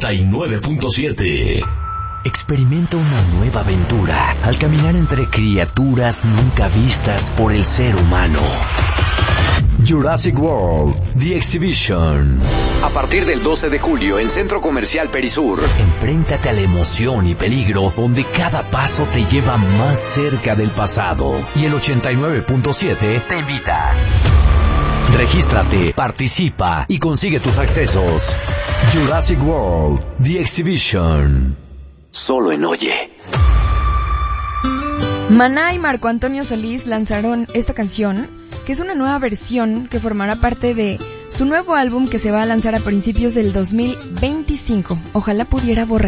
89.7. Experimenta una nueva aventura al caminar entre criaturas nunca vistas por el ser humano. Jurassic World, The Exhibition. A partir del 12 de julio en Centro Comercial Perisur. Enfréntate a la emoción y peligro donde cada paso te lleva más cerca del pasado. Y el 89.7 te invita. Regístrate, participa y consigue tus accesos. Jurassic World, The Exhibition. Solo en Oye. Maná y Marco Antonio Solís lanzaron esta canción, que es una nueva versión que formará parte de su nuevo álbum que se va a lanzar a principios del 2025. Ojalá pudiera borrar